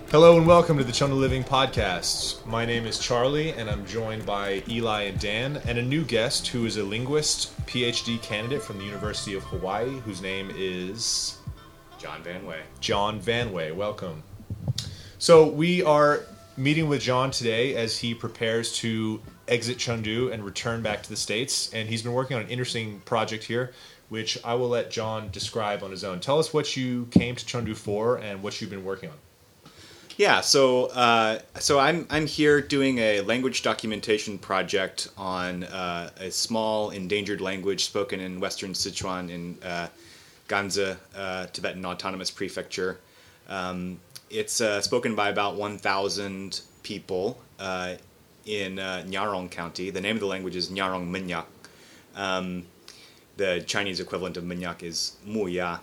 Hello and welcome to the Chengdu Living Podcast. My name is Charlie and I'm joined by Eli and Dan and a new guest who is a linguist, PhD candidate from the University of Hawaii, whose name is... John Van Way. John Van Way. Welcome. So we are meeting with John today as he prepares to exit Chengdu and return back to the States. And he's been working on an interesting project here, which I will let John describe on his own. Tell us what you came to Chengdu for and what you've been working on. Yeah, so I'm here doing a language documentation project on a small endangered language spoken in Western Sichuan in Ganze, Tibetan Autonomous Prefecture. It's spoken by about 1,000 people in Nyarong County. The name of the language is Nyarong Minyak. The Chinese equivalent of Minyak is Muya.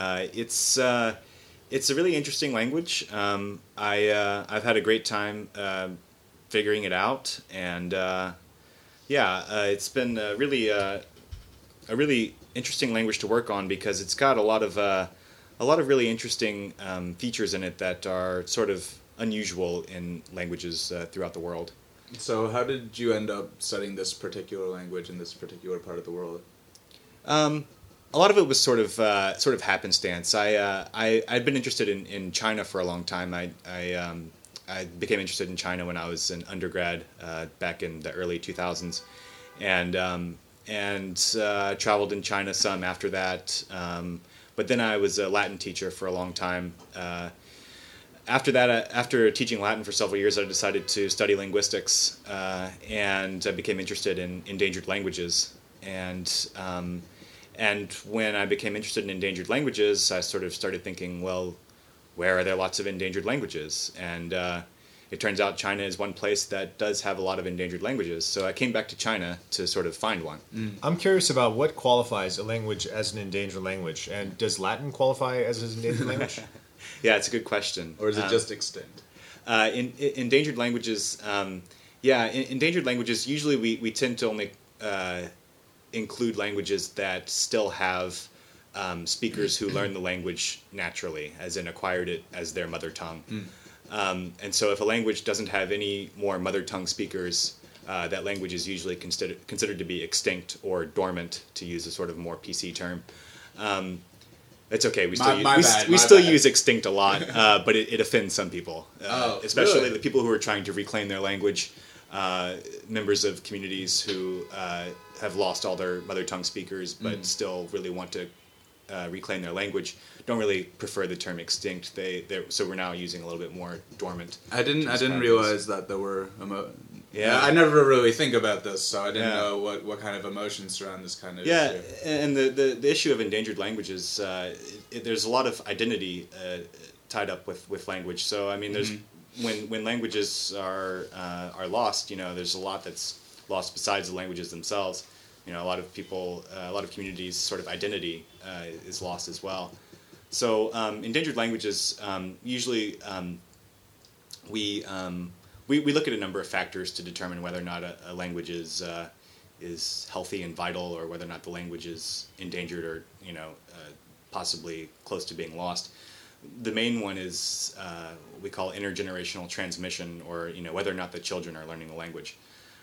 It's a really interesting language. I've had a great time figuring it out, and it's been a really interesting language to work on because it's got a lot of really interesting features in it that are sort of unusual in languages throughout the world. So, how did you end up studying this particular language in this particular part of the world? A lot of it was sort of happenstance. I'd been interested in China for a long time. I became interested in China when I was an undergrad back in the early 2000s, and traveled in China some after that. But then I was a Latin teacher for a long time. After that, after teaching Latin for several years, I decided to study linguistics, and I became interested in endangered languages. And when I became interested in endangered languages, I sort of started thinking, well, where are there lots of endangered languages? And it turns out China is one place that does have a lot of endangered languages. So I came back to China to sort of find one. I'm curious about what qualifies a language as an endangered language. And does Latin qualify as an endangered language? Yeah, it's a good question. Or is it just extinct? In endangered languages, endangered languages, usually we tend to only... include languages that still have speakers who learn the language naturally, as in acquired it as their mother tongue. And so if a language doesn't have any more mother tongue speakers, that language is usually considered to be extinct or dormant, to use a sort of more PC term. It's okay. We still use extinct a lot, but it offends some people, especially really? the people who are trying to reclaim their language. Members of communities who have lost all their mother tongue speakers but still really want to reclaim their language don't really prefer the term extinct. So we're now using a little bit more dormant. I didn't realize that there were Yeah, I never really think about this, so I didn't know what kind of emotions surround this kind of issue. And the issue of endangered languages, there's a lot of identity tied up with language. So I mean, there's when languages are lost, there's a lot that's lost besides the languages themselves. A lot of people, a lot of communities' sort of identity is lost as well. So endangered languages, usually we look at a number of factors to determine whether or not a language is healthy and vital, or whether or not the language is endangered or possibly close to being lost. The main one is we call intergenerational transmission, or whether or not the children are learning the language.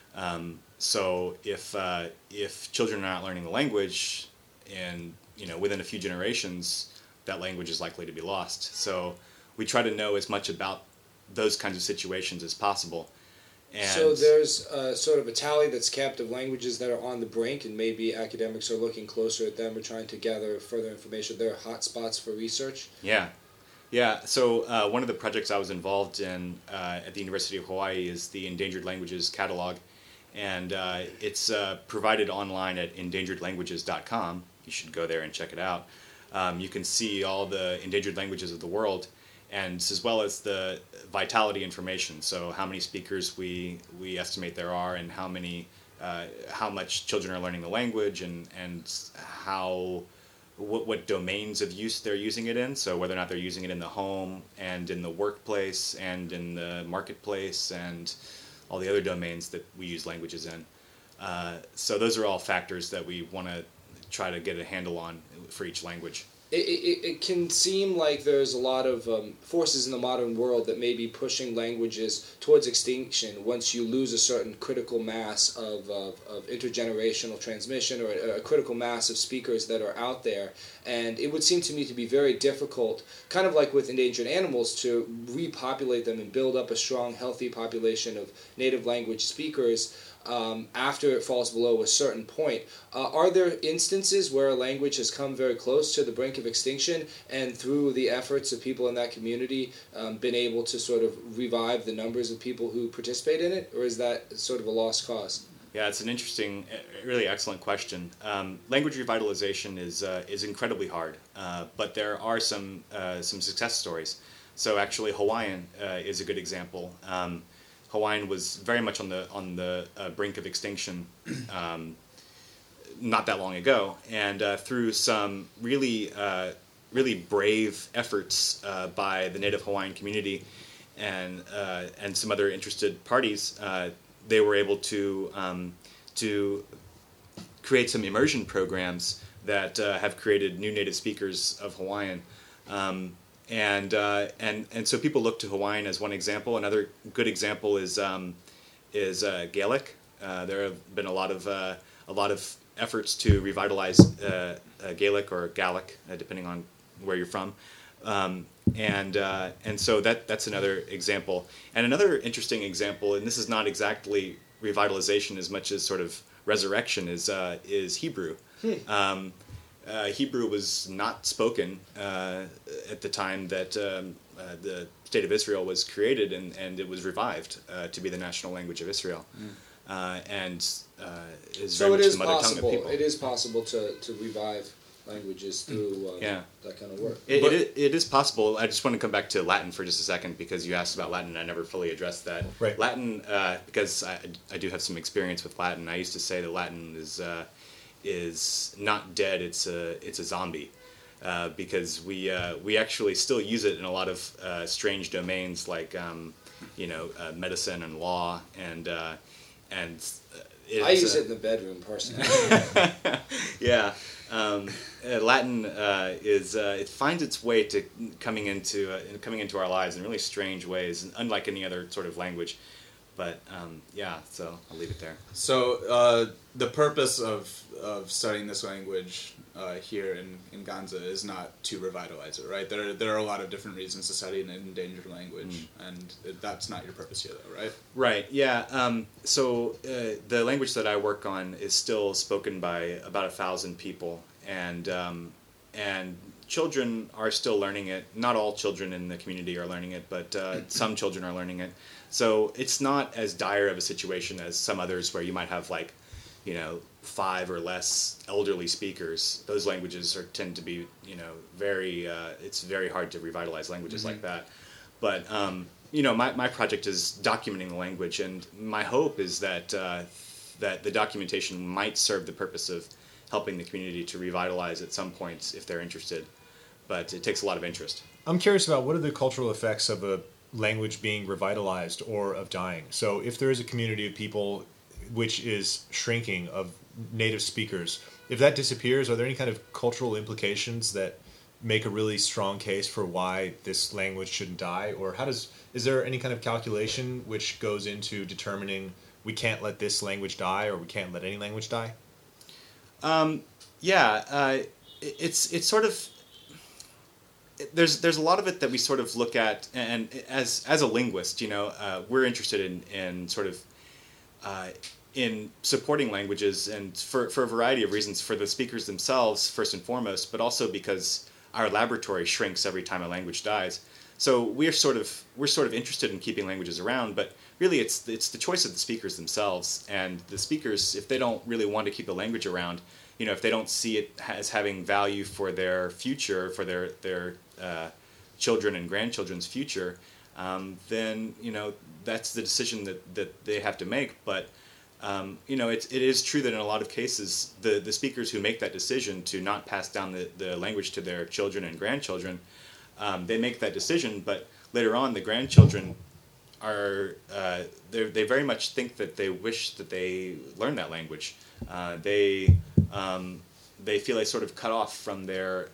So if children are not learning the language, and within a few generations, that language is likely to be lost. So we try to know as much about those kinds of situations as possible. And so there's sort of a tally that's kept of languages that are on the brink, and maybe academics are looking closer at them or trying to gather further information. There are hot spots for research. Yeah. So one of the projects I was involved in at the University of Hawaii is the Endangered Languages Catalog, and it's provided online at endangeredlanguages.com. You should go there and check it out. You can see all the endangered languages of the world, and as well as the vitality information. So how many speakers we estimate there are, and how much children are learning the language, and what domains of use they're using it in. So whether or not they're using it in the home, and in the workplace, and in the marketplace, and all the other domains that we use languages in. So those are all factors that we want to try to get a handle on for each language. it can seem like there's a lot of forces in the modern world that may be pushing languages towards extinction once you lose a certain critical mass of intergenerational transmission, or a critical mass of speakers that are out there. And it would seem to me to be very difficult, kind of like with endangered animals, to repopulate them and build up a strong, healthy population of native language speakers after it falls below a certain point. Are there instances where a language has come very close to the brink of extinction, and through the efforts of people in that community been able to sort of revive the numbers of people who participate in it, or is that sort of a lost cause? Yeah, it's an interesting, really excellent question. Language revitalization is incredibly hard, but there are some success stories. So actually, Hawaiian is a good example. Hawaiian was very much on the brink of extinction not that long ago, and through some really brave efforts by the native Hawaiian community and some other interested parties, they were able to create some immersion programs that have created new native speakers of Hawaiian. And so people look to Hawaiian as one example. Another good example is Gaelic. There have been a lot of efforts to revitalize Gaelic or Gaelic, depending on where you're from. And so that's another example. And another interesting example, and this is not exactly revitalization as much as sort of resurrection, is Hebrew. Hebrew was not spoken at the time that the State of Israel was created, and it was revived to be the national language of Israel. And is very much the mother tongue of people. It is possible to revive languages through that kind of work. It is possible. I just want to come back to Latin for just a second, because you asked about Latin and I never fully addressed that. Right. Latin, because I do have some experience with Latin. I used to say that Latin is not dead. It's a zombie, because we actually still use it in a lot of strange domains like medicine and law and I use it in the bedroom personally. Yeah, Latin it finds its way to coming into our lives in really strange ways, unlike any other sort of language. But so I'll leave it there. So the purpose of studying this language here in Ganza is not to revitalize it, right? There are a lot of different reasons to study an endangered language, and that's not your purpose here, though, right? Right. Yeah. So the language that I work on is still spoken by about 1,000 people, and children are still learning it. Not all children in the community are learning it, but some children are learning it. So it's not as dire of a situation as some others where you might have 5 or less elderly speakers. Those languages tend to be very. It's very hard to revitalize languages like that. But my project is documenting the language, and my hope is that that the documentation might serve the purpose of helping the community to revitalize at some points if they're interested. But it takes a lot of interest. I'm curious about what are the cultural effects of a language being revitalized or of dying. So if there is a community of people which is shrinking of native speakers, if that disappears, are there any kind of cultural implications that make a really strong case for why this language shouldn't die? Or is there any kind of calculation which goes into determining we can't let this language die or we can't let any language die? It's sort of, there's a lot of it that we sort of look at, and as a linguist, we're interested in sort of in supporting languages, and for a variety of reasons, for the speakers themselves first and foremost, but also because our laboratory shrinks every time a language dies. So we're sort of interested in keeping languages around, but really it's the choice of the speakers themselves. And the speakers, if they don't really want to keep the language around, if they don't see it as having value for their future, for their children and grandchildren's future, then that's the decision that they have to make. But it is true that in a lot of cases, the speakers who make that decision to not pass down the language to their children and grandchildren, they make that decision, but later on the grandchildren are they very much think that they wish that they learned that language. They feel they sort of cut off from their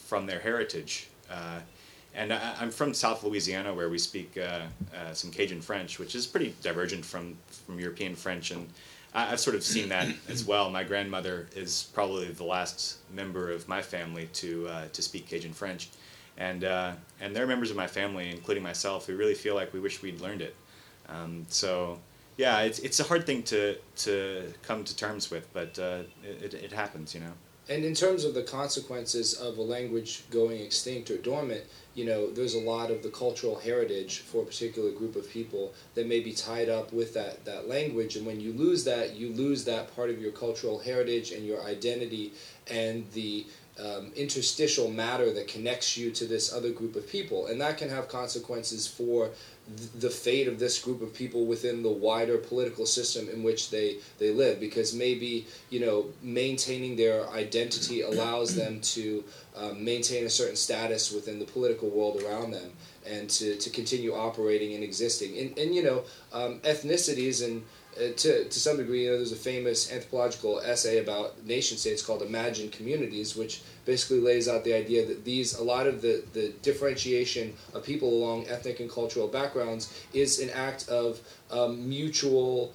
from their heritage. And I'm from South Louisiana, where we speak some Cajun French, which is pretty divergent from European French, and I've sort of seen that as well. My grandmother is probably the last member of my family to speak Cajun French, and there are members of my family, including myself, who really feel like we wish we'd learned it. So yeah, it's a hard thing to come to terms with, but it happens, you know. And in terms of the consequences of a language going extinct or dormant, you know, there's a lot of the cultural heritage for a particular group of people that may be tied up with that language. And when you lose that part of your cultural heritage and your identity and the interstitial matter that connects you to this other group of people. And that can have consequences for the fate of this group of people within the wider political system in which they live, because maybe, you know, maintaining their identity allows them to maintain a certain status within the political world around them and to continue operating and existing. And you know, ethnicities and to some degree, you know, there's a famous anthropological essay about nation states called Imagined Communities, which basically lays out the idea that a lot of the differentiation of people along ethnic and cultural backgrounds is an act of mutual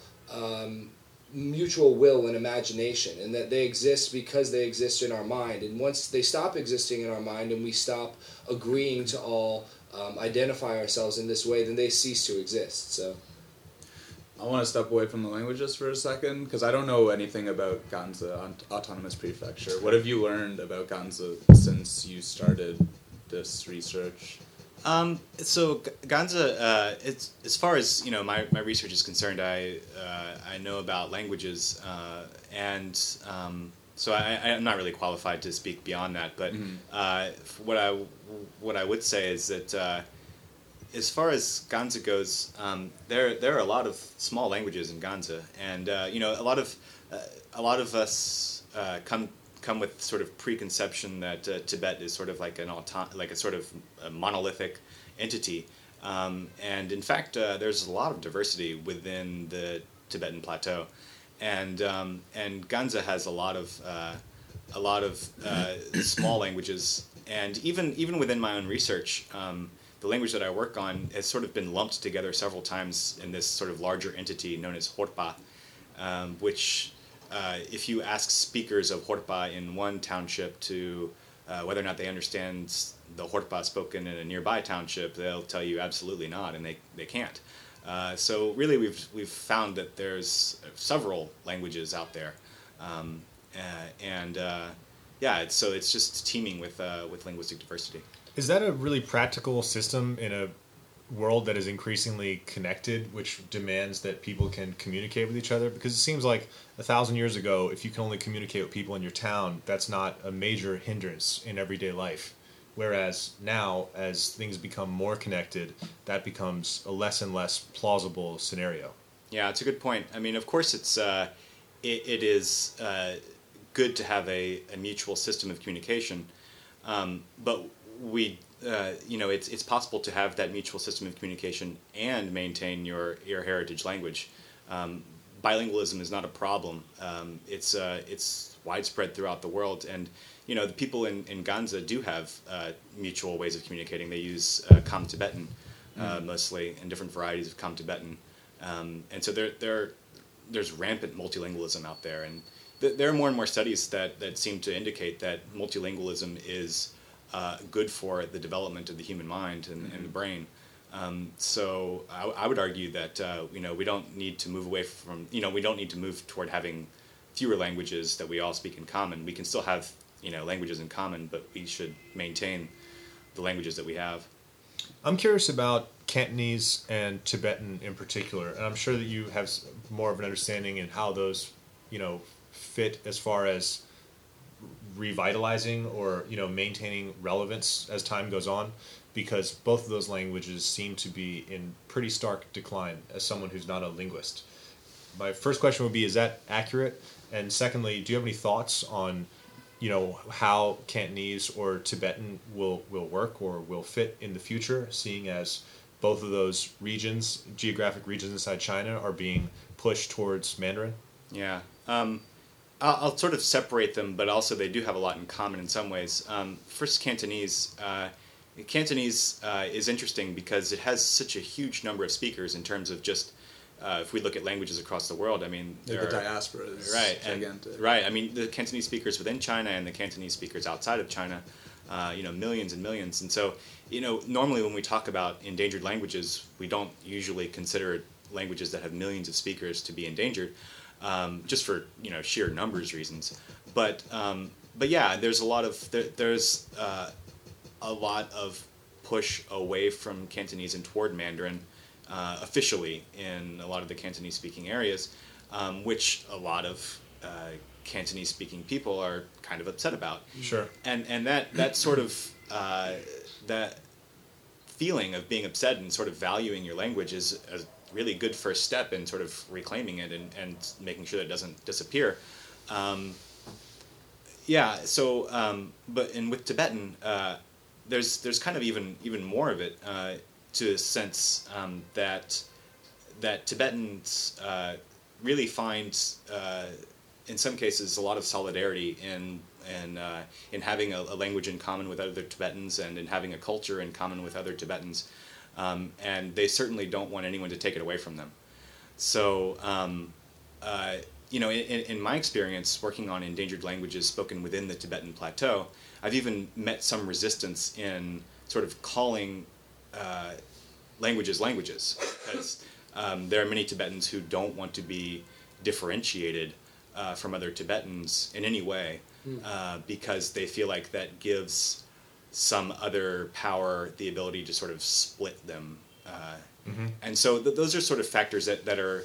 will and imagination, and that they exist because they exist in our mind. And once they stop existing in our mind and we stop agreeing to all identify ourselves in this way, then they cease to exist. So I want to step away from the languages for a second, because I don't know anything about Ganze Autonomous Prefecture. What have you learned about Ganze since you started this research? So Ganze, it's, as far as, you know, my research is concerned, I know about languages, and so I'm not really qualified to speak beyond that. But what I would say is that as far as Ganze goes, there are a lot of small languages in Ganze, and you know, a lot of us come with sort of preconception that Tibet is sort of like a sort of a monolithic entity, and in fact, there's a lot of diversity within the Tibetan plateau, and Ganze has a lot of small languages, and even within my own research. The language that I work on has sort of been lumped together several times in this sort of larger entity known as Horpa, which, if you ask speakers of Horpa in one township to whether or not they understand the Horpa spoken in a nearby township, they'll tell you absolutely not, and they can't. So really, we've found that there's several languages out there, so it's just teeming with linguistic diversity. Is that a really practical system in a world that is increasingly connected, which demands that people can communicate with each other? Because it seems like 1,000 years ago, if you can only communicate with people in your town, that's not a major hindrance in everyday life. Whereas now, as things become more connected, that becomes a less and less plausible scenario. Yeah, it's a good point. I mean, of course, it is good to have a mutual system of communication, but it's possible to have that mutual system of communication and maintain your heritage language. Bilingualism is not a problem. It's widespread throughout the world, and you know, the people in Ganze do have mutual ways of communicating. They use Com Tibetan mostly, and different varieties of Com Tibetan, and so there's rampant multilingualism out there, and there are more and more studies that seem to indicate that multilingualism is good for the development of the human mind and the brain. So I would argue that we don't need to move away from, we don't need to move toward having fewer languages that we all speak in common. We can still have languages in common, but we should maintain the languages that we have. I'm curious about Cantonese and Tibetan in particular, and I'm sure that you have more of an understanding in how those fit as far as revitalizing or maintaining relevance as time goes on, because both of those languages seem to be in pretty stark decline as someone who's not a linguist. My first question would be, is that accurate? And secondly, do you have any thoughts on how Cantonese or Tibetan will work or will fit in the future, seeing as both of those regions, geographic regions inside China, are being pushed towards Mandarin? Yeah. I'll sort of separate them, but also they do have a lot in common in some ways. First, Cantonese. Cantonese is interesting because it has such a huge number of speakers in terms of just, if we look at languages across the world, I mean, the diaspora is gigantic. Right, I mean, the Cantonese speakers within China and the Cantonese speakers outside of China, millions and millions. And so, normally when we talk about endangered languages, we don't usually consider languages that have millions of speakers to be endangered, just for, sheer numbers reasons. But yeah, there's a lot of push away from Cantonese and toward Mandarin officially in a lot of the Cantonese-speaking areas, which a lot of Cantonese-speaking people are kind of upset about. Sure. And that sort of that feeling of being upset and sort of valuing your language is a really good first step in sort of reclaiming it and making sure that it doesn't disappear. But with Tibetan, there's kind of even more of it to a sense that Tibetans really find in some cases a lot of solidarity in having a language in common with other Tibetans and in having a culture in common with other Tibetans, and they certainly don't want anyone to take it away from them. So in my experience working on endangered languages spoken within the Tibetan Plateau, I've even met some resistance in sort of calling languages because there are many Tibetans who don't want to be differentiated from other Tibetans in any way because they feel like that gives some other power the ability to sort of split them. And so those are sort of factors that are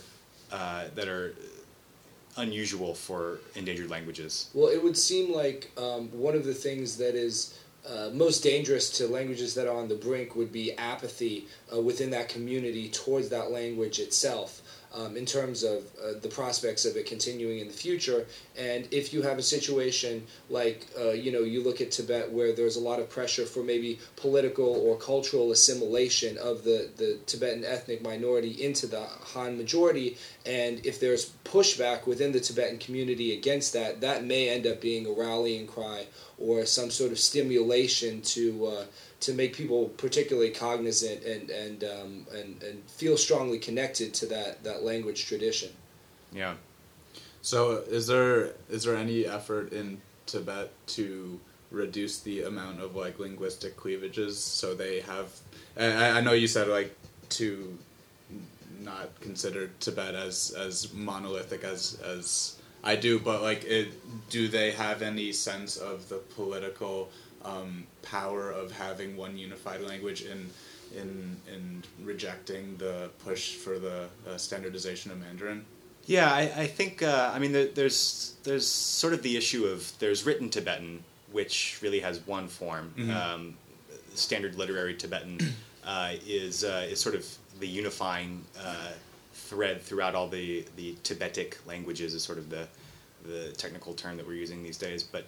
unusual for endangered languages. Well, it would seem like one of the things that is most dangerous to languages that are on the brink would be apathy within that community towards that language itself, in terms of the prospects of it continuing in the future. And if you have a situation like, you look at Tibet where there's a lot of pressure for maybe political or cultural assimilation of the Tibetan ethnic minority into the Han majority, and if there's pushback within the Tibetan community against that, that may end up being a rallying cry or some sort of stimulation to make people particularly cognizant and feel strongly connected to that language tradition. Yeah. So is there any effort in Tibet to reduce the amount of linguistic cleavages so they have? I know you said to not consider Tibet as monolithic as I do, but do they have any sense of the political power of having one unified language in rejecting the push for the standardization of Mandarin? Yeah, I think there's sort of the issue of there's written Tibetan, which really has one form. Mm-hmm. Standard literary Tibetan is sort of the unifying thread throughout all the Tibetic languages is sort of the technical term that we're using these days, but.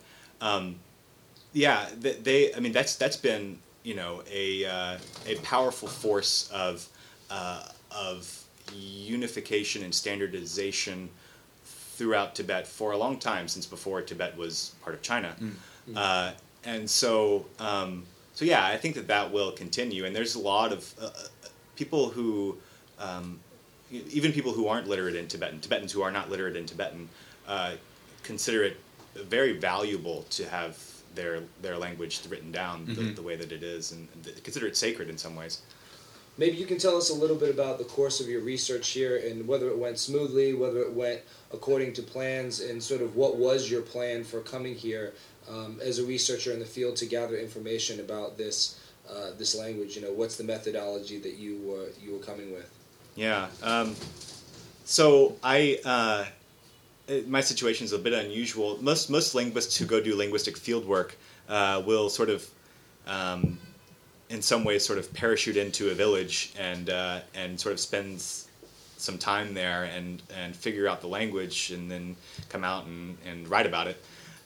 That's been a powerful force of unification and standardization throughout Tibet for a long time, since before Tibet was part of China, and so I think that will continue. And there's a lot of people who, even people who aren't literate in Tibetan, Tibetans who are not literate in Tibetan, consider it very valuable to have their language written down the way that it is, and consider it sacred in some ways. Maybe you can tell us a little bit about the course of your research here and whether it went smoothly, whether it went according to plans, and sort of what was your plan for coming here as a researcher in the field to gather information about this language. What's the methodology that you were coming with? Yeah. So my situation is a bit unusual. Most linguists who go do linguistic fieldwork will sort of, in some ways, sort of parachute into a village and sort of spend some time there and figure out the language and then come out and write about it.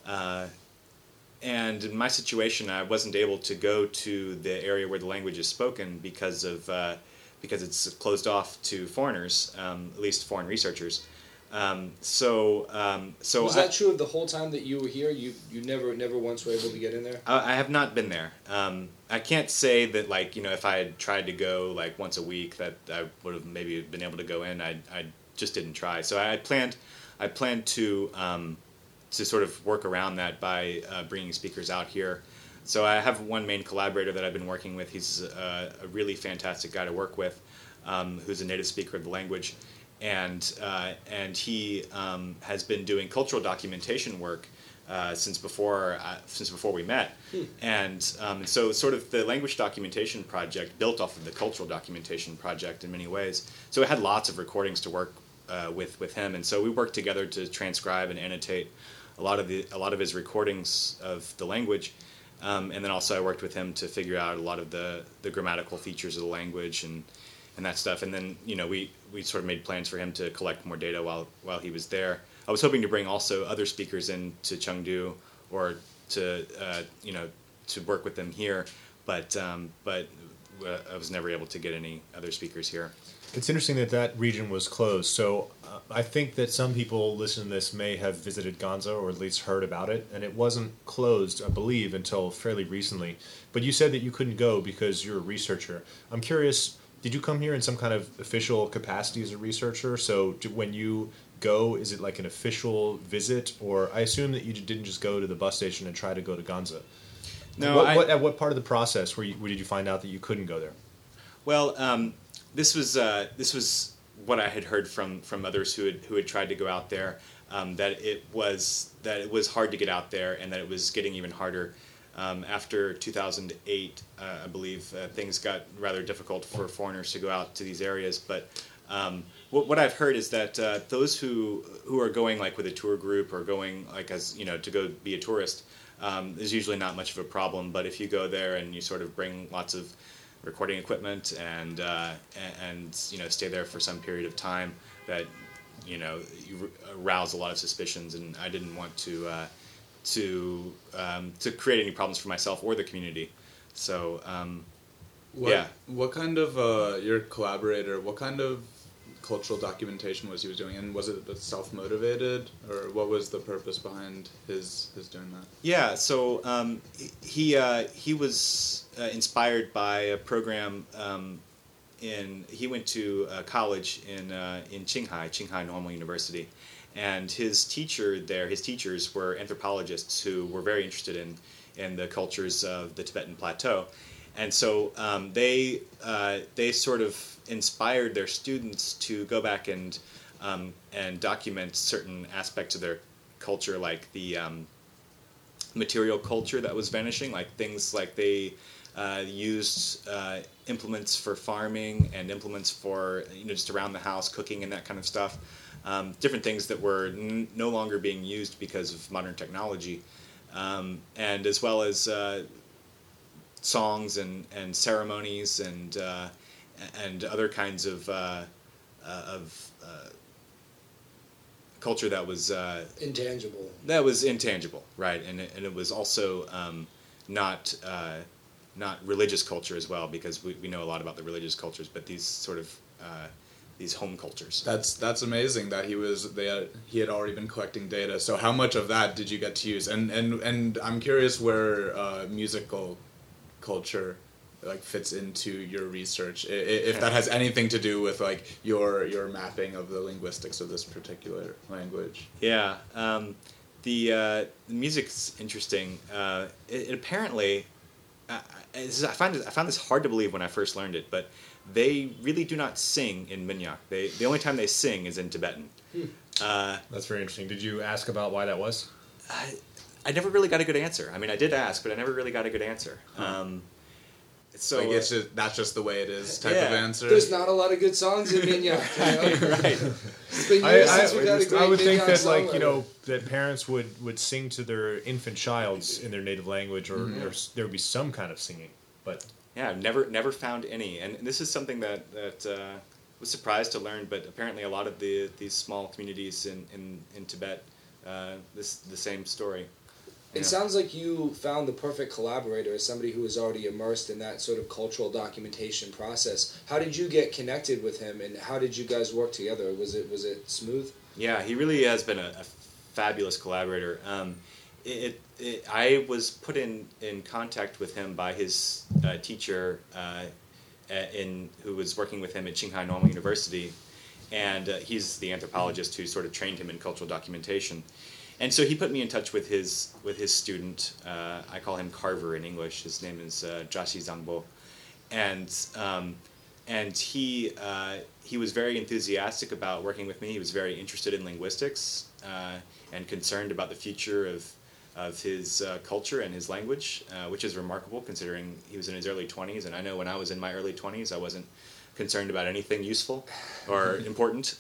And in my situation, I wasn't able to go to the area where the language is spoken because it's closed off to foreigners, at least foreign researchers. So Was that true of the whole time that you were here? You never once were able to get in there? I have not been there. I can't say that, like, if I had tried to go like once a week, that I would have maybe been able to go in. I just didn't try. So I planned to sort of work around that by bringing speakers out here. So I have one main collaborator that I've been working with. He's a really fantastic guy to work with, who's a native speaker of the language, and he has been doing cultural documentation work since before we met, and so sort of the language documentation project built off of the cultural documentation project in many ways. So it had lots of recordings to work with him, and so we worked together to transcribe and annotate a lot of his recordings of the language, and then also I worked with him to figure out a lot of the grammatical features of the language and that stuff. And then we sort of made plans for him to collect more data while he was there. I was hoping to bring also other speakers in to Chengdu or to work with them here, but I was never able to get any other speakers here. It's interesting that region was closed. So I think that some people listening to this may have visited Ganzhou or at least heard about it, and it wasn't closed, I believe, until fairly recently. But you said that you couldn't go because you're a researcher. I'm curious, did you come here in some kind of official capacity as a researcher? So when you go, is it like an official visit? Or I assume that you didn't just go to the bus station and try to go to Ganzhou. No, at what part of the process where did you find out that you couldn't go there? Well, this was what I had heard from others who had tried to go out there, that it was hard to get out there and that it was getting even harder. After 2008, I believe things got rather difficult for foreigners to go out to these areas. But what I've heard is that those who are going like with a tour group or going like as to go be a tourist, is usually not much of a problem. But if you go there and you sort of bring lots of recording equipment and stay there for some period of time, that you arouse a lot of suspicions, and I didn't want to create any problems for myself or the community. So what kind of your collaborator, what kind of cultural documentation was he doing, and was it self-motivated, or what was the purpose behind his doing that? Yeah, so he was inspired by a program he went to college in Qinghai Normal University, and his teachers were anthropologists who were very interested in the cultures of the Tibetan Plateau, and so they sort of inspired their students to go back and document certain aspects of their culture, like the material culture that was vanishing, like things like they used implements for farming and implements for just around the house, cooking and that kind of stuff. Different things that were no longer being used because of modern technology, and as well as songs and ceremonies and other kinds of culture that was intangible. That was intangible, right? And it was also not religious culture as well, because we know a lot about the religious cultures, but these sort of these home cultures. That's amazing that he had already been collecting data. So how much of that did you get to use? And I'm curious where musical culture fits into your research, if that has anything to do with your mapping of the linguistics of this particular language. Yeah, the music's interesting. It apparently, I found this hard to believe when I first learned it, but they really do not sing in Minyak. The only time they sing is in Tibetan. That's very interesting. Did you ask about why that was? I never really got a good answer. I mean, I did ask, but I never really got a good answer. So that's just the way it is type of answer. There's not a lot of good songs in Minyak. Right. It's been years since we got a great I would think Minyak that that parents would sing to their infant childs in their native language, or there would be some kind of singing. But yeah, I've never found any, and this is something that was surprised to learn. But apparently, a lot of these small communities in Tibet, the same story. It sounds like you found the perfect collaborator as somebody who was already immersed in that sort of cultural documentation process. How did you get connected with him, and how did you guys work together? Was it smooth? Yeah, he really has been a fabulous collaborator. I was put in contact with him by his teacher who was working with him at Qinghai Normal University, and he's the anthropologist who sort of trained him in cultural documentation. And so he put me in touch with his student. I call him Carver in English. His name is Jashi Zangbo, and he was very enthusiastic about working with me. He was very interested in linguistics and concerned about the future of his culture and his language, which is remarkable considering he was in his early 20s. And I know when I was in my early 20s, I wasn't concerned about anything useful or important.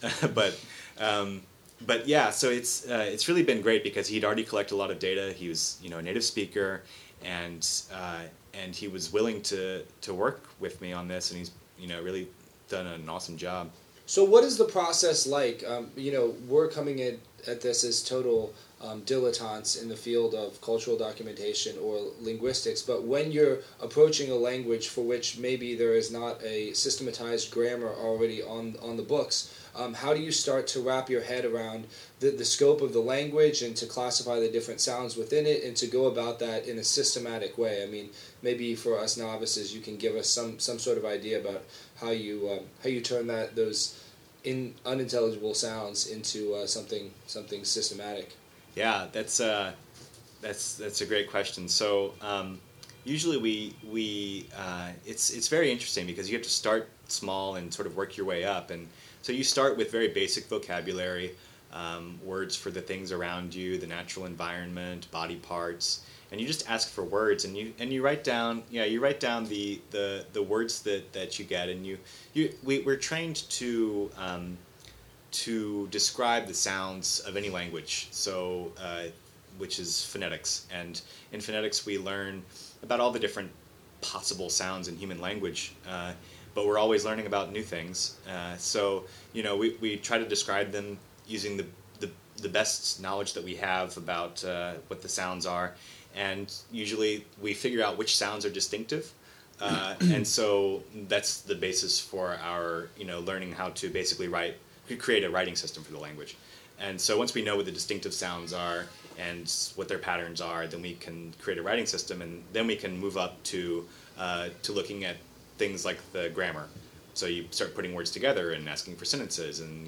But yeah, so it's really been great because he'd already collected a lot of data. He was a native speaker, and he was willing to work with me on this, and he's really done an awesome job. So what is the process like? We're coming in at this as total dilettantes in the field of cultural documentation or linguistics, but when you're approaching a language for which maybe there is not a systematized grammar already on the books, how do you start to wrap your head around the scope of the language and to classify the different sounds within it and to go about that in a systematic way? I mean, maybe for us novices, you can give us some sort of idea about how you turn those unintelligible sounds into something systematic. Yeah, that's a great question. So usually we it's very interesting because you have to start small and sort of work your way up. And so you start with very basic vocabulary, words for the things around you, the natural environment, body parts, and you just ask for words, and you write down the words that you get, and we're trained to describe the sounds of any language, so which is phonetics. And in phonetics we learn about all the different possible sounds in human language, but we're always learning about new things. So we try to describe them using the best knowledge that we have about what the sounds are, and usually we figure out which sounds are distinctive. And so that's the basis for our learning how to basically create a writing system for the language. And so once we know what the distinctive sounds are and what their patterns are, then we can create a writing system, and then we can move up to looking at things like the grammar. So you start putting words together and asking for sentences, and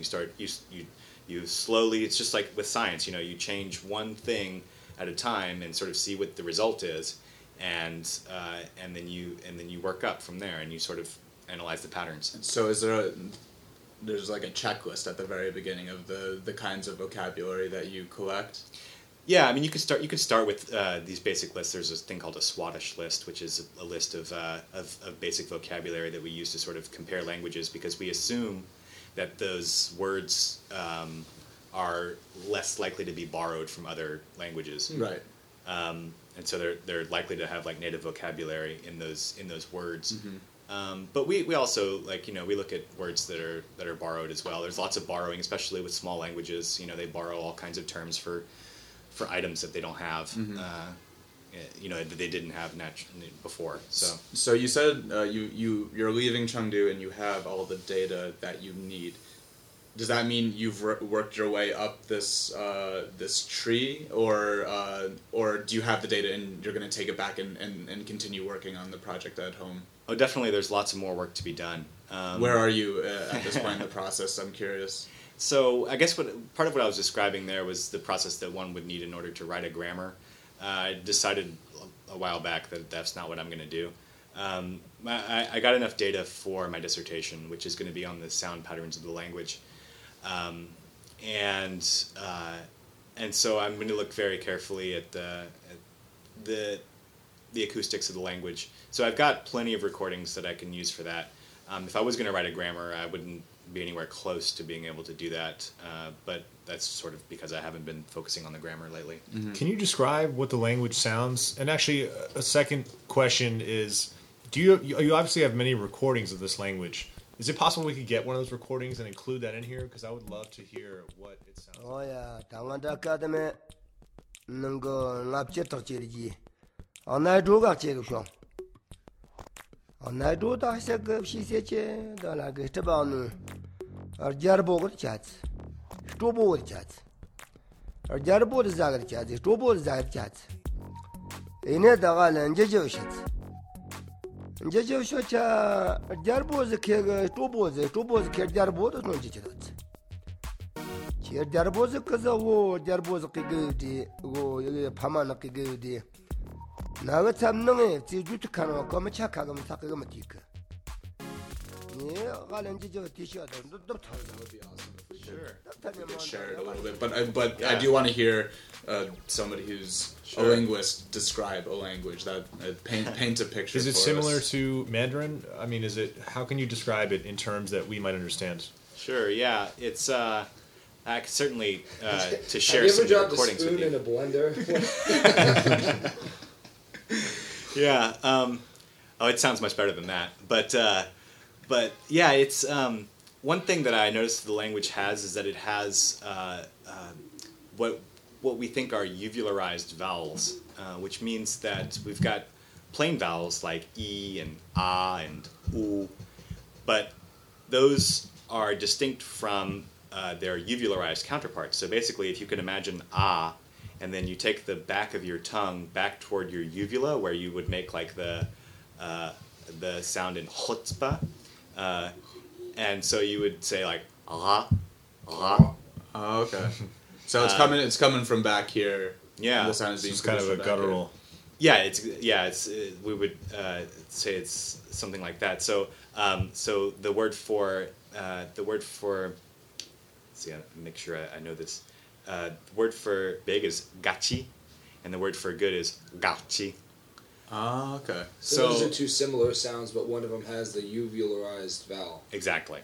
you slowly, it's just like with science, you change one thing at a time and sort of see what the result is, and then you work up from there, and you sort of analyze the patterns. So there's like a checklist at the very beginning of the kinds of vocabulary that you collect? Yeah, I mean, you could start with these basic lists. There's this thing called a Swadesh list, which is a list of basic vocabulary that we use to sort of compare languages, because we assume that those words are less likely to be borrowed from other languages. Right. And so they're likely to have like native vocabulary in those words. Mm-hmm. But we also we look at words that are borrowed as well. There's lots of borrowing, especially with small languages. They borrow all kinds of terms for items that they don't have, mm-hmm. That they didn't have before. So you said you're leaving Chengdu and you have all the data that you need. Does that mean you've worked your way up this tree, or do you have the data and you're going to take it back and continue working on the project at home? Oh, definitely. There's lots of more work to be done. Where are you at this point in the process? I'm curious. So I guess part of what I was describing there was the process that one would need in order to write a grammar. I decided a while back that that's not what I'm going to do. I got enough data for my dissertation, which is going to be on the sound patterns of the language. And so I'm going to look very carefully at the acoustics of the language. So I've got plenty of recordings that I can use for that. If I was going to write a grammar, I wouldn't be anywhere close to being able to do that. But that's sort of because I haven't been focusing on the grammar lately. Mm-hmm. Can you describe what the language sounds? And actually, a second question is, you obviously have many recordings of this language. Is it possible we could get one of those recordings and include that in here? Because I would love to hear what it sounds like. Oh yeah, Tanganda Academy, Nungo Lapjeto Chirigi. On I do got Chirishon. On I do that, she said, the Lagestabanu, or Jarbo chats. Strobo chat. Or Jarbo the Zagar chat, Strobo Zagar chat. In it, the Gal and Jejo shit. Jejo shot Jarbo the Keg, Strobo the Keg Jarbo, no Jijot. Here Jarbo the Kazawo, Jarbo the Kigudi, go Pamana Kigudi. Now it's a no, it's due to Kano, come check Agam Takamatika. Yeah, Gal and Jejo t-shirt, that would be awesome if we Sure. could share it a little bit. But I do want to hear somebody who's a linguist describe a language that paint a picture. Is it for similar us. to Mandarin? I mean, is it? How can you describe it in terms that we might understand? Sure. Yeah. It's I could certainly to share Have you some ever dropped a recordings spoon with you. in a blender? Yeah. Oh, it sounds much better than that. But yeah, it's one thing that I noticed the language has is that it has what we think are uvularized vowels, which means that we've got plain vowels like e and a and u, but those are distinct from their uvularized counterparts. So basically, if you can imagine a, and then you take the back of your tongue back toward your uvula, where you would make like the sound in chutzpah, and so you would say like ah, ah. Oh, okay. So it's coming from back here. Yeah. And the sound is being It's kind of a produced from back guttural. Yeah, it's we would say it's something like that. So so the word for let's see, I make sure I know this. The word for big is gachi, and the word for good is gachi. Oh, okay. So those are two similar sounds, but one of them has the uvularized vowel. Exactly.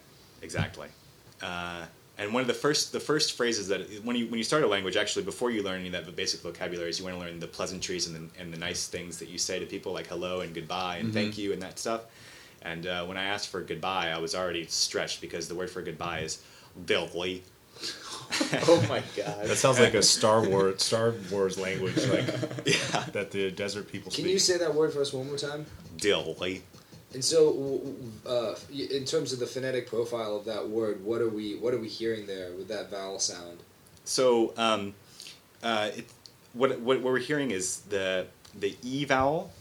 And one of the first phrases that when you start a language, actually before you learn any of that the basic vocabularies, you want to learn the pleasantries and the nice things that you say to people, like hello and goodbye and thank you and that stuff. And when I asked for goodbye, I was already stretched because the word for goodbye is dilly. Oh my god. That sounds like a Star Wars language, like that the desert people speak. Can you say that word for us one more time? Dilly. And so, in terms of the phonetic profile of that word, what are we hearing there with that vowel sound? So, what we're hearing is the e vowel,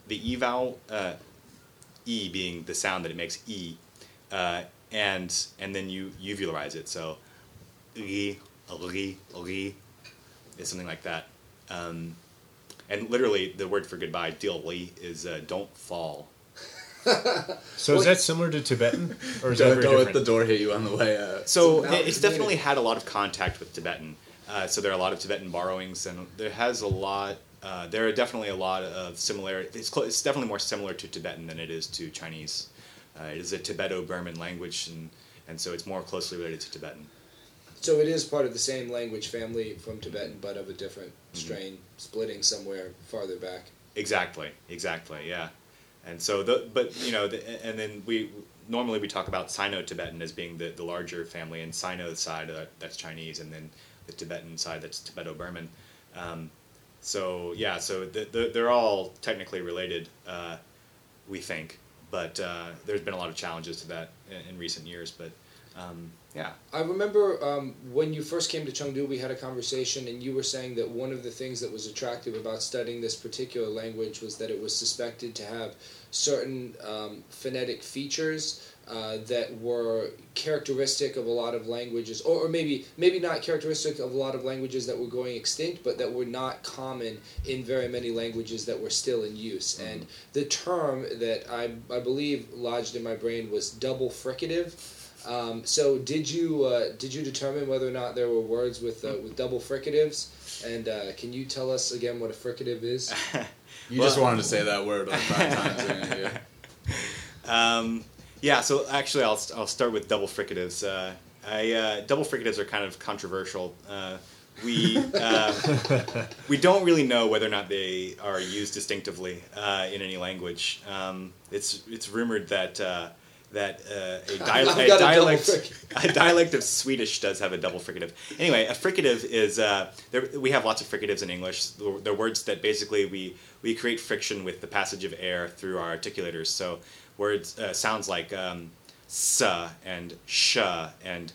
e being the sound that it makes e, and then you uvularize it. So, is something like that. And literally, the word for goodbye, dilly, is don't fall. So is that similar to Tibetan, or is that very Don't let different? the door hit you on the way out. So it's definitely had a lot of contact with Tibetan. So there are a lot of Tibetan borrowings, and there has a lot. There are definitely a lot of similarities. It's definitely more similar to Tibetan than it is to Chinese. It is a Tibeto-Burman language, and so it's more closely related to Tibetan. So it is part of the same language family from Tibetan, but of a different strain, splitting somewhere farther back. Exactly, yeah. And so, and then we talk about Sino-Tibetan as being the larger family, and Sino side that's Chinese, and then the Tibetan side that's Tibeto-Burman. So they're all technically related, we think, but there's been a lot of challenges to that in recent years. But yeah. I remember when you first came to Chengdu, we had a conversation, and you were saying that one of the things that was attractive about studying this particular language was that it was suspected to have certain phonetic features that were characteristic of a lot of languages, or maybe not characteristic of a lot of languages that were going extinct, but that were not common in very many languages that were still in use. Mm-hmm. And the term that I believe lodged in my brain was double fricative. So did you determine whether or not there were words with double fricatives? And can you tell us again what a fricative is? You just wanted to say that word like 5 times. Yeah. So actually, I'll start with double fricatives. Double fricatives are kind of controversial. We don't really know whether or not they are used distinctively in any language. It's rumored that a dialect of Swedish does have a double fricative. Anyway, a fricative is we have lots of fricatives in English. They're words that basically we create friction with the passage of air through our articulators. So words sounds like s and sh and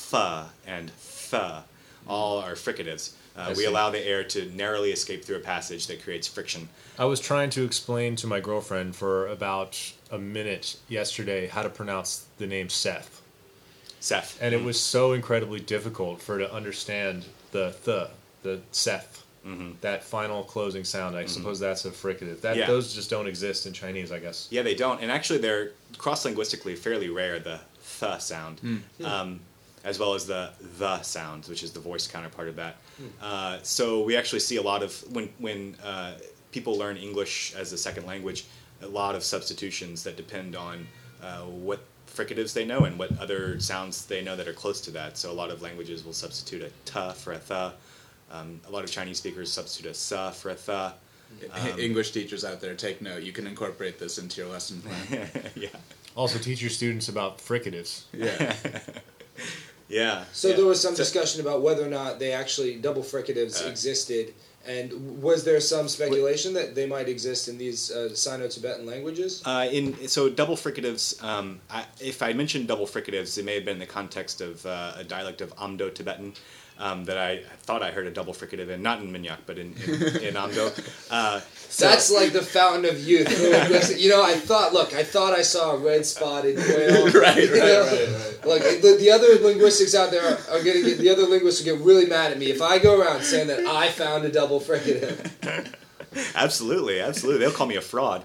and th. All are fricatives. We see. allow the air to narrowly escape through a passage that creates friction. I was trying to explain to my girlfriend for about a minute yesterday how to pronounce the name Seth. Seth. And it was so incredibly difficult for her to understand the Seth, that final closing sound. I suppose that's a fricative. Yeah. Those just don't exist in Chinese, I guess. Yeah, they don't. And actually, they're cross-linguistically fairly rare, the th sound, as well as the sound, which is the voice counterpart of that. So we actually see a lot of, when people learn English as a second language, a lot of substitutions that depend on what fricatives they know and what other sounds they know that are close to that. So a lot of languages will substitute a t for a th. A lot of Chinese speakers substitute a s for a th. English teachers out there, take note. You can incorporate this into your lesson plan. Yeah. Also, teach your students about fricatives. Yeah. Yeah. So yeah. there was some discussion about whether or not they actually double fricatives existed, and was there some speculation that they might exist in these Sino-Tibetan languages? So double fricatives. If I mentioned double fricatives, it may have been in the context of a dialect of Amdo Tibetan. That I thought I heard a double fricative in, not in Minyak, but in Amdo. That's like the fountain of youth. You know, I thought I saw a red-spotted quail. right. Look, the other linguistics out there are going to get, the other linguists will get really mad at me if I go around saying that I found a double fricative. Absolutely. They'll call me a fraud.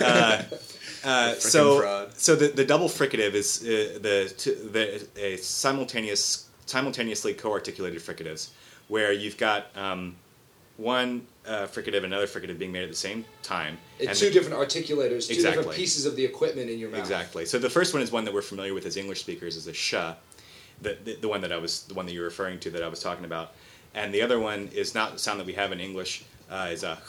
Fraud. So the double fricative is a simultaneously co-articulated fricatives, where you've got one fricative and another fricative being made at the same time. And two different articulators, two Exactly. different pieces of the equipment in your mouth. Exactly. So the first one is one that we're familiar with as English speakers, is a sh, the one that you're referring to that I was talking about, and the other one is not the sound that we have in English, is a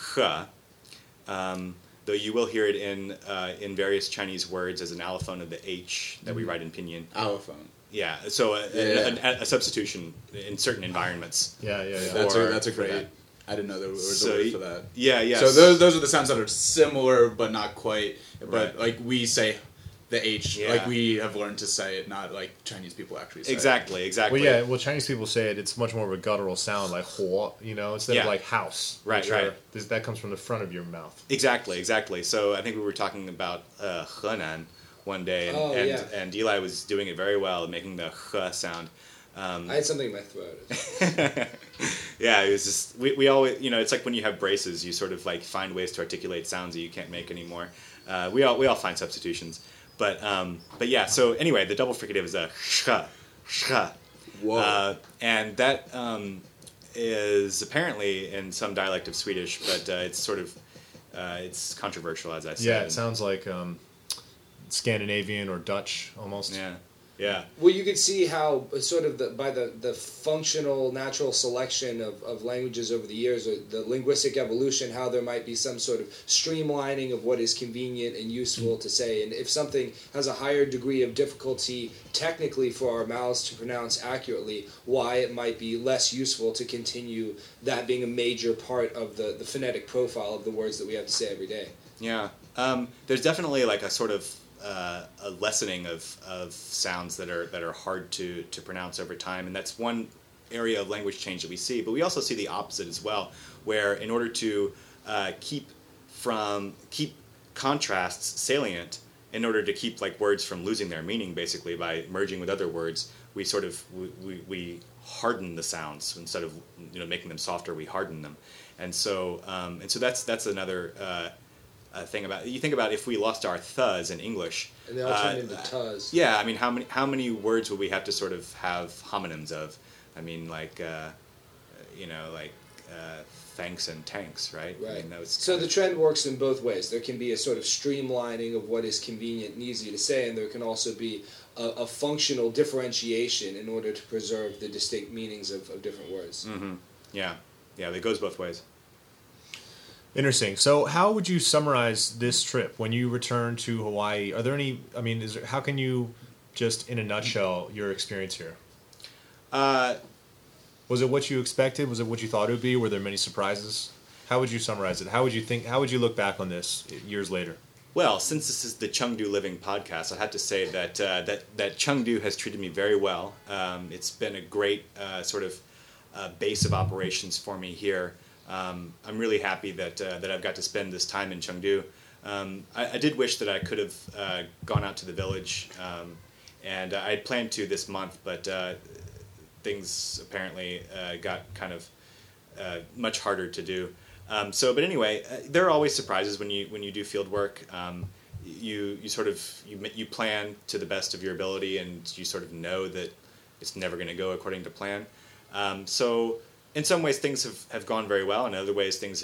h. Though you will hear it in various Chinese words as an allophone of the h that we write in pinyin. Allophone. Yeah, so a substitution in certain environments. Yeah. That's a great. I didn't know there was a word for that. Yeah. So those are the sounds that are similar but not quite. But Right. like we say the H, Yeah. like we have learned to say it, not like Chinese people actually say Exactly. Well, Chinese people say it. It's much more of a guttural sound, like "huo," instead of like "house." Right, which right. That comes from the front of your mouth. Exactly. So I think we were talking about Henan one day, and Eli was doing it very well, making the h sound. I had something in my throat. Yeah, it was just we always, it's like when you have braces, you sort of like find ways to articulate sounds that you can't make anymore. We all find substitutions, but yeah. So anyway, the double fricative is a sh. Whoa. And that is apparently in some dialect of Swedish, but it's sort of it's controversial, as I said. Yeah, it sounds like Scandinavian or Dutch almost. Yeah. Well, you could see how sort of by the functional natural selection of languages over the years, or the linguistic evolution, how there might be some sort of streamlining of what is convenient and useful to say. And if something has a higher degree of difficulty technically for our mouths to pronounce accurately, why it might be less useful to continue that being a major part of the phonetic profile of the words that we have to say every day. Yeah. There's definitely like a sort of a lessening of sounds that are hard to pronounce over time, and that's one area of language change that we see. But we also see the opposite as well, where in order to keep contrasts salient, in order to keep like words from losing their meaning, basically by merging with other words, we sort of we harden the sounds instead of making them softer. We harden them, and so that's another. Thing about you think about if we lost our ths in English, And they all turned into tuz. Yeah, I mean, how many words would we have to sort of have homonyms of? I mean, like thanks and tanks, right? Right. I mean, So the trend works in both ways. There can be a sort of streamlining of what is convenient and easy to say, and there can also be a functional differentiation in order to preserve the distinct meanings of different words. Mm-hmm. Yeah, it goes both ways. Interesting. So, how would you summarize this trip when you return to Hawaii? Are there any? I mean, how can you just, in a nutshell, your experience here? Was it what you expected? Was it what you thought it would be? Were there many surprises? How would you summarize it? How would you think? How would you look back on this years later? Well, since this is the Chengdu Living podcast, I have to say that that Chengdu has treated me very well. It's been a great sort of base of operations for me here. I'm really happy that I've got to spend this time in Chengdu. I did wish that I could have gone out to the village, and I had planned to this month, but things apparently got kind of much harder to do. But anyway, there are always surprises when you do field work. You plan to the best of your ability, and you sort of know that it's never going to go according to plan. So in some ways things have gone very well, and in other ways things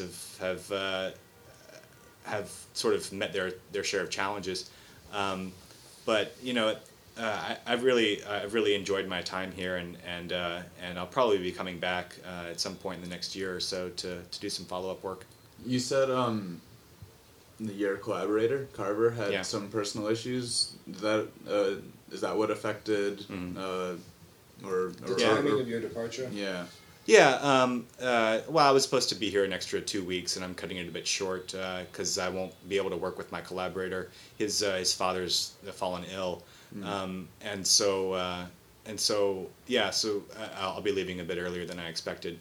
have sort of met their share of challenges. But I've really enjoyed my time here, and I'll probably be coming back at some point in the next year or so to do some follow-up work. You said your collaborator Carver had some personal issues. Is that what affected or the timing of your departure? Yeah. Yeah, well, I was supposed to be here an extra 2 weeks, and I'm cutting it a bit short because I won't be able to work with my collaborator. His father's fallen ill, so I'll be leaving a bit earlier than I expected.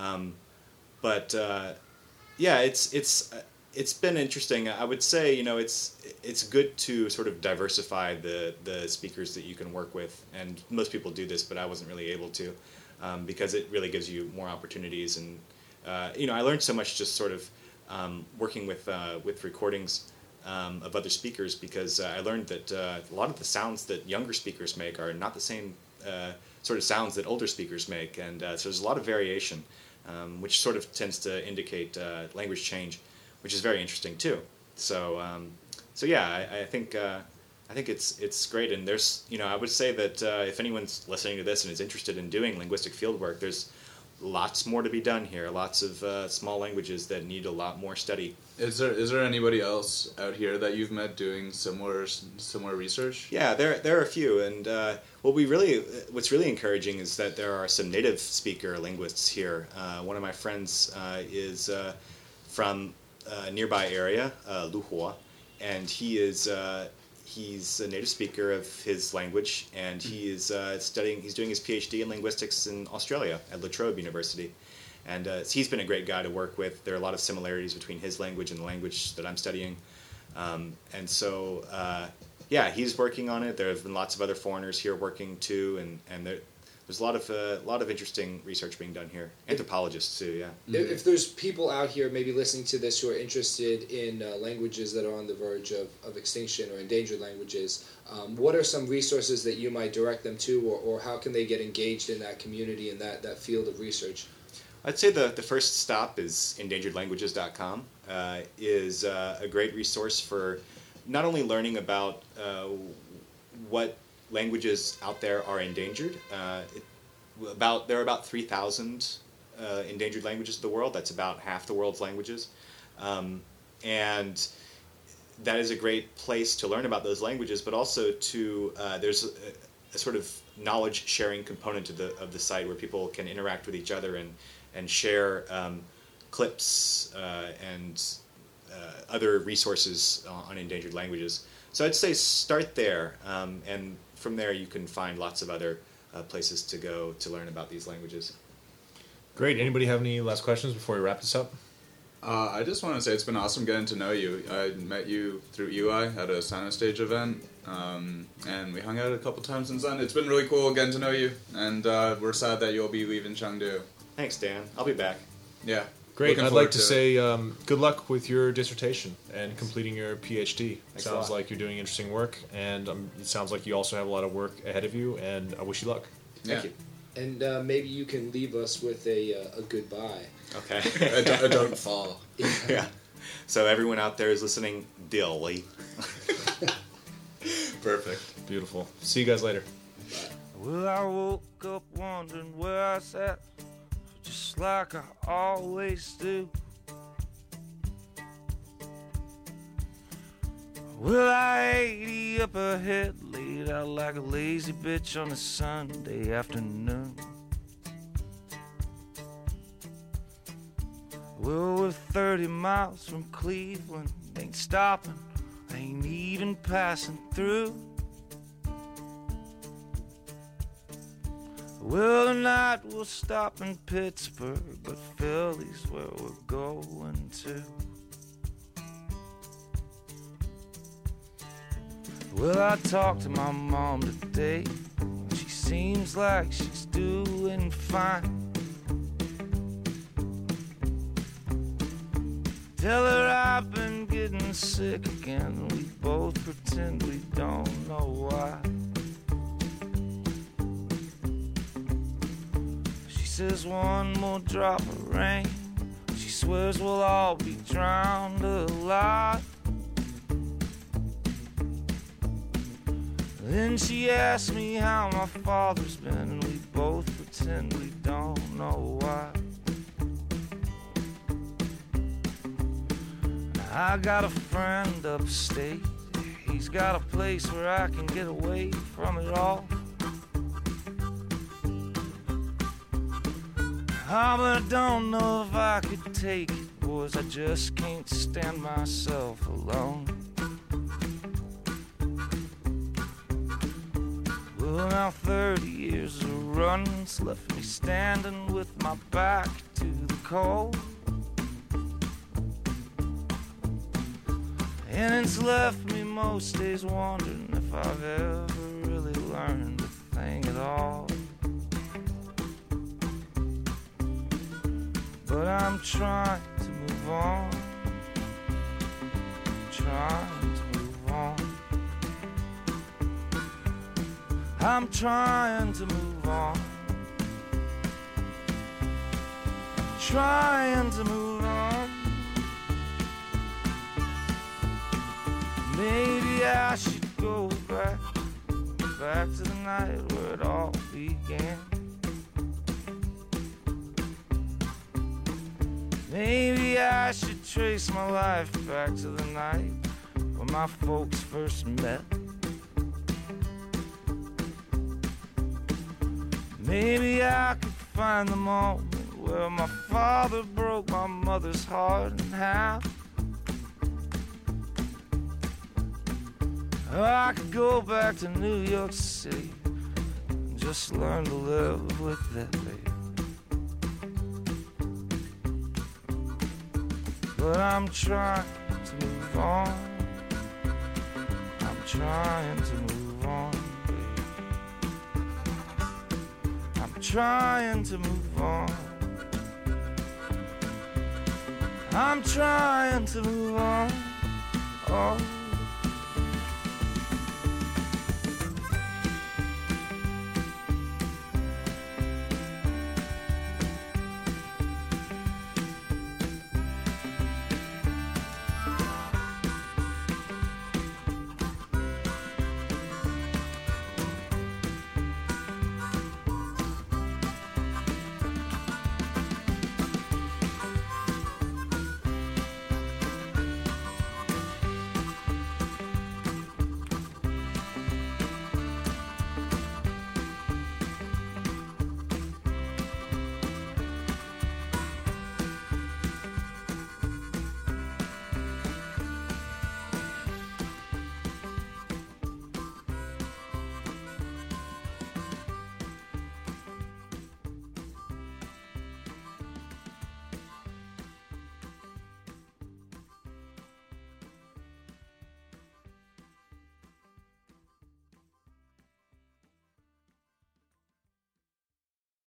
It's been interesting. I would say it's good to sort of diversify the speakers that you can work with, and most people do this, but I wasn't really able to. Because it really gives you more opportunities, and I learned so much just sort of working with recordings of other speakers, because I learned that a lot of the sounds that younger speakers make are not the same sort of sounds that older speakers make, and so there's a lot of variation, which sort of tends to indicate language change, which is very interesting too. I think it's great, and there's I would say that if anyone's listening to this and is interested in doing linguistic fieldwork, there's lots more to be done here. Lots of small languages that need a lot more study. Is there anybody else out here that you've met doing similar research? Yeah, there are a few, and what's really encouraging is that there are some native speaker linguists here. One of my friends is from a nearby area, Luhua, and he's a native speaker of his language, and he's doing his PhD in linguistics in Australia at La Trobe University. And he's been a great guy to work with. There are a lot of similarities between his language and the language that I'm studying. He's working on it. There have been lots of other foreigners here working too, and there's a lot of interesting research being done here. Anthropologists too, yeah. If there's people out here maybe listening to this who are interested in languages that are on the verge of extinction or endangered languages, what are some resources that you might direct them to, or how can they get engaged in that community and that field of research? I'd say the first stop is endangeredlanguages.com. Is a great resource for not only learning about what languages out there are endangered. There are about 3,000 endangered languages in the world. That's about half the world's languages, and that is a great place to learn about those languages. But also there's a sort of knowledge sharing component of the site where people can interact with each other and share clips and other resources on endangered languages. So I'd say start there, and from there you can find lots of other places to go to learn about these languages. Great. Anybody have any last questions before we wrap this up? I just want to say it's been awesome getting to know you. I met you through UI at a Sinostage event, and we hung out a couple times since then. It's been really cool getting to know you, and we're sad that you'll be leaving Chengdu. Thanks, Dan. I'll be back. Yeah. Great. I'd like to say good luck with your dissertation and completing your PhD. Sounds like you're doing interesting work, and it sounds like you also have a lot of work ahead of you, and I wish you luck. Thank you. And maybe you can leave us with a goodbye. Okay. I don't fall. Yeah. So everyone out there is listening, Dilly. Perfect. Beautiful. See you guys later. Bye. Well, I woke up wondering where I sat, just like I always do. Well, I 80 up ahead, laid out like a lazy bitch on a Sunday afternoon. Well, we're 30 miles from Cleveland, ain't stopping, ain't even passing through. Well, tonight we'll stop in Pittsburgh, but Philly's where we're going to. Well, I talked to my mom today. She seems like she's doing fine. Tell her I've been getting sick again. We both pretend we don't know why. She says one more drop of rain, she swears we'll all be drowned alive. Then she asked me how my father's been, and we both pretend we don't know why. I got a friend upstate. He's got a place where I can get away from it all. Ah, but I don't know if I could take it, boys. I just can't stand myself alone. Well, now 30 years of run's left me standing with my back to the cold. And it's left me most days wondering if I've ever really learned a thing at all. But I'm trying to move on, trying to move on. I'm trying to move on, trying to move on. Maybe I should go back to the night where it all began. Maybe I should trace my life back to the night when my folks first met. Maybe I could find the moment where my father broke my mother's heart in half. I could go back to New York City and just learn to live with that baby. But I'm trying to move on, I'm trying to move on, baby. I'm trying to move on, I'm trying to move on, oh.